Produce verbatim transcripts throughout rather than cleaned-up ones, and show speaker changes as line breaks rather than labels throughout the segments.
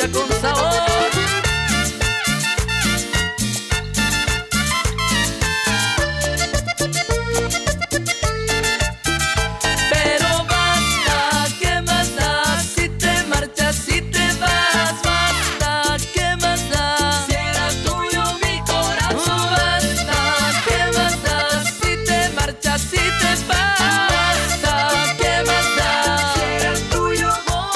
despierta con sabor. Pero basta, ¿qué más da? Si te marchas, si te vas, basta, ¿qué más da? Si era tuyo mi corazón, basta, ¿qué más da? Si te marchas, si te vas, basta, ¿qué más da? Si era tuyo, oh, oh,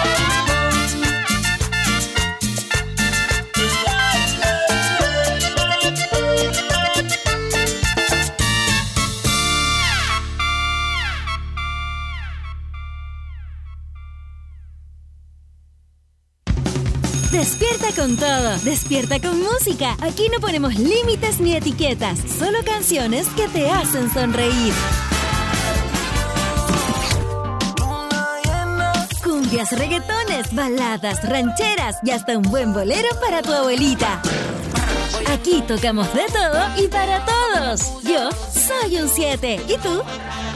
Despierta con todo, despierta con música. Aquí no ponemos límites ni etiquetas, solo canciones que te hacen sonreír. Cumbias, reggaetones, baladas, rancheras y hasta un buen bolero para tu abuelita. Aquí tocamos de todo y para todos. Yo soy un siete. ¿Y tú?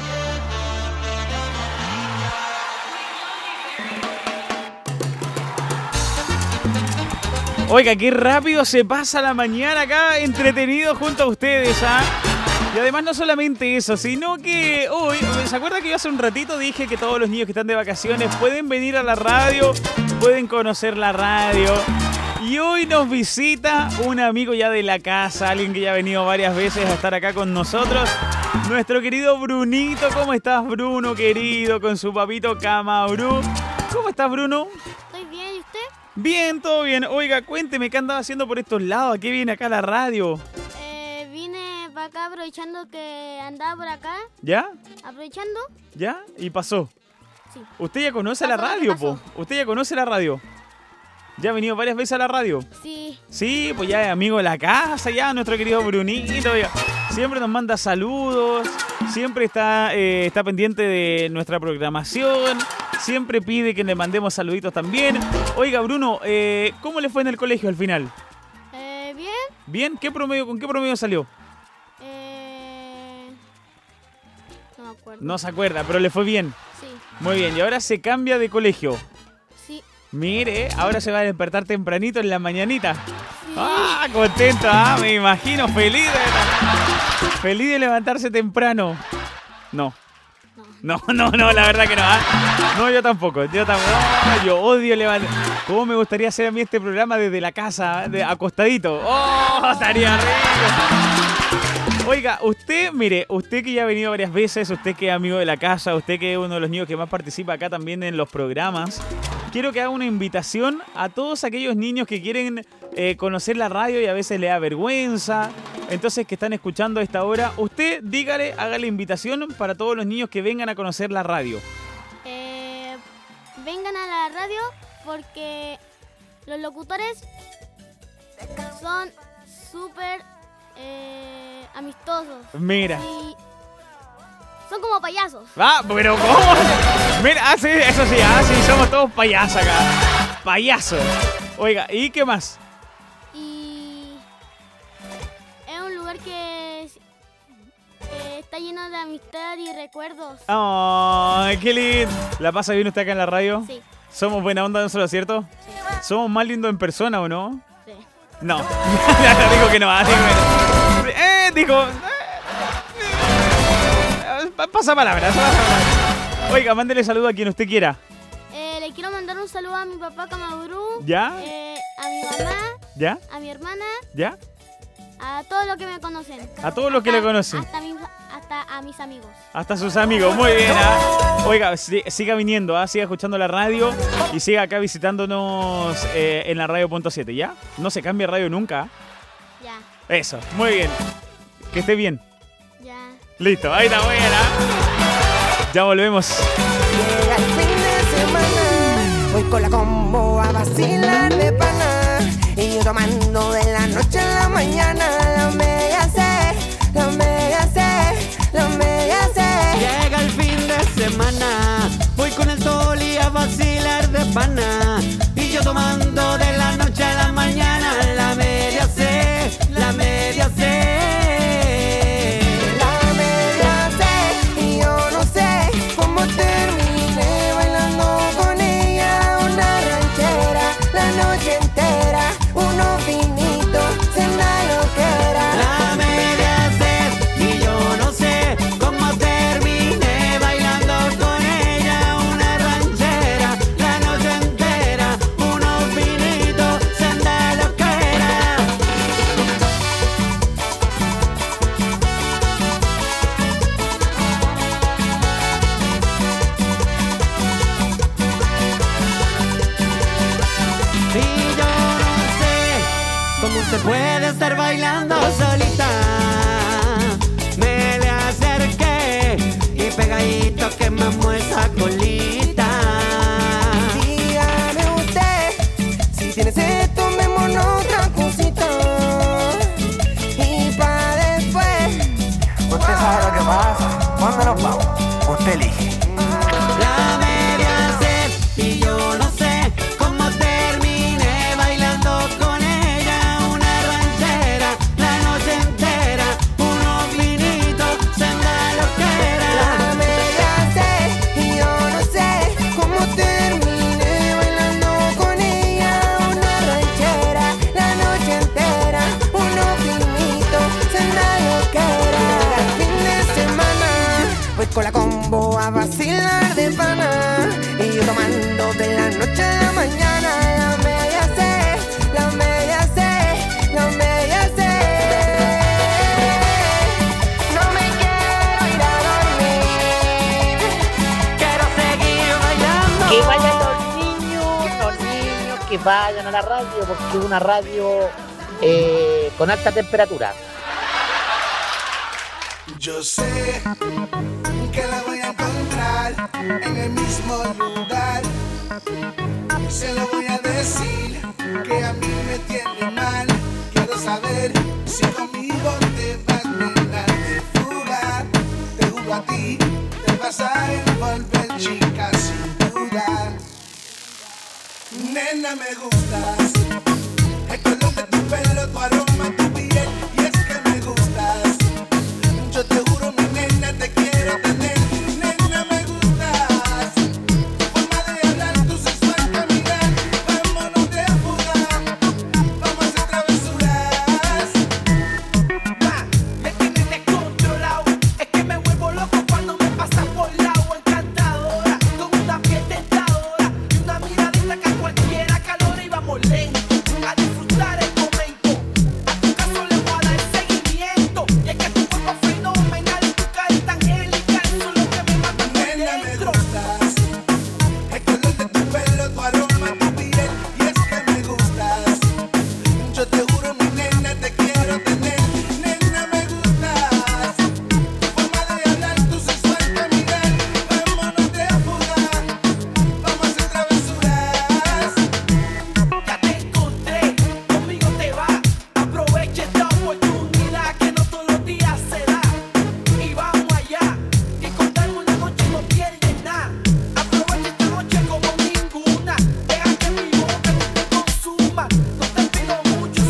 Oiga, qué rápido se pasa la mañana acá, entretenido junto a ustedes, ¿ah? Y además no solamente eso, sino que hoy, ¿se acuerda que yo hace un ratito dije que todos los niños que están de vacaciones pueden venir a la radio, pueden conocer la radio? Y hoy nos visita un amigo ya de la casa, alguien que ya ha venido varias veces a estar acá con nosotros, nuestro querido Brunito. ¿Cómo estás, Bruno, querido? Con su papito Camaurú. ¿Cómo estás, Bruno?
Estoy bien, ¿y usted?
Bien, todo bien. Oiga, cuénteme, ¿qué andaba haciendo por estos lados? ¿A qué viene acá la radio?
Eh, vine para acá aprovechando que andaba por acá.
¿Ya?
Aprovechando.
¿Ya? ¿Y pasó?
Sí.
¿Usted ya conoce la
Pasó lo que
radio,
pasó.
po? ¿Usted ya conoce la radio? ¿Ya ha venido varias veces a la radio?
Sí.
Sí, pues ya es amigo de la casa, ya, nuestro querido Brunito. Oiga, siempre nos manda saludos, siempre está, eh, está pendiente de nuestra programación, siempre pide que le mandemos saluditos también. Oiga, Bruno, eh, ¿cómo le fue en el colegio al final?
Eh, bien.
¿Bien? ¿Qué promedio, ¿Con qué promedio salió?
Eh, no me acuerdo.
No se acuerda, pero le fue bien.
Sí.
Muy bien, y ahora se cambia de colegio.
Sí.
Mire, ahora se va a despertar tempranito en la mañanita.
Sí.
¡Ah, contento! Ah, me imagino, feliz de, feliz de levantarse temprano. No. No, no, no, la verdad que no. ¿Ah? No, yo tampoco. Yo tampoco. No, yo odio levantar. ¿Cómo me gustaría hacer a mí este programa desde la casa, de, acostadito? ¡Oh, estaría rico! Oiga, usted, mire, usted que ya ha venido varias veces, usted que es amigo de la casa, usted que es uno de los niños que más participa acá también en los programas, quiero que haga una invitación a todos aquellos niños que quieren eh, conocer la radio y a veces le da vergüenza. Entonces, que están escuchando a esta hora, usted dígale, haga la invitación para todos los niños que vengan a conocer la radio.
Eh, vengan a la radio porque los locutores son súper eh, amistosos.
Mira.
Y son como payasos.
Ah, pero ¿cómo? Mira, ah, sí, eso sí, ah, sí, somos todos payasos acá. Payasos. Oiga, ¿y qué más?
Y es un lugar que, que está lleno de amistad y recuerdos.
¡Ay, qué lindo! ¿La pasa bien usted acá en la radio?
Sí.
¿Somos buena onda nosotros, cierto?
Sí.
¿Somos más lindos en persona o no?
Sí.
No. Digo que no. Ah, digo que no. Eh, dijo... Eh, pasa palabra, pasa palabra. Oiga, mándele saludo a quien usted quiera.
Eh, le quiero mandar un saludo a mi papá Camaurú.
¿Ya?
Eh, a mi mamá.
¿Ya?
A mi hermana.
¿Ya?
A todos los que me conocen.
A todos los que le conocen.
Hasta, mi, hasta a mis amigos.
Hasta sus amigos, muy bien. ¿Ah? Oiga, si, siga viniendo, ¿ah? Siga escuchando la radio y siga acá visitándonos eh, en la radio punto siete, ¿ya? No se cambia radio nunca.
Ya.
Eso, muy bien. Que esté bien.
Ya.
Listo, ahí está, muy bien, ¿ah? Ya volvemos.
Llega el fin de semana, voy con la combo a vacilar de pana. Y yo tomando de la noche a la mañana. La mega C, la mega C, la mega C.
Llega el fin de semana, voy con el sol y a vacilar de pana. Y yo tomando de la noche a la mañana. La media C, la media C.
La media C, y yo no sé cómo terminé bailando con ella una ranchera. La noche
Y yo no sé cómo usted puede estar bailando solita. Me le acerqué y pegadito que me muestra colita.
Dígame usted, si tiene sed, tomémonos otra cosita. Y pa' después,
usted sabe lo que pasa. ¿Cuándo nos vamos? Usted elige.
La media sed y yo no sé cómo terminé bailando con ella una ranchera la noche entera, unos vinitos, senda loquera.
la media sed y yo no sé cómo terminé bailando con ella una ranchera la noche entera, unos pinitos, senda loquera. El fin de semana voy con la combo a vacilar de pana y yo tomando de la noche a la mañana. La media sed, la media sed, la media sed. No me quiero ir a dormir,
Quiero seguir bailando.
Que vayan los niños, los niños que vayan a la radio, porque es una radio eh, con alta temperatura.
Yo sé que la voy a encontrar en el mismo lugar. Se lo voy a decir que a mí me tiene mal. Quiero saber si conmigo te vas a mandar de fuga. Te juro a ti, te vas a envolver, chica, sin duda. Nena, me gustas. El color de tu pelo, tu aroma, tu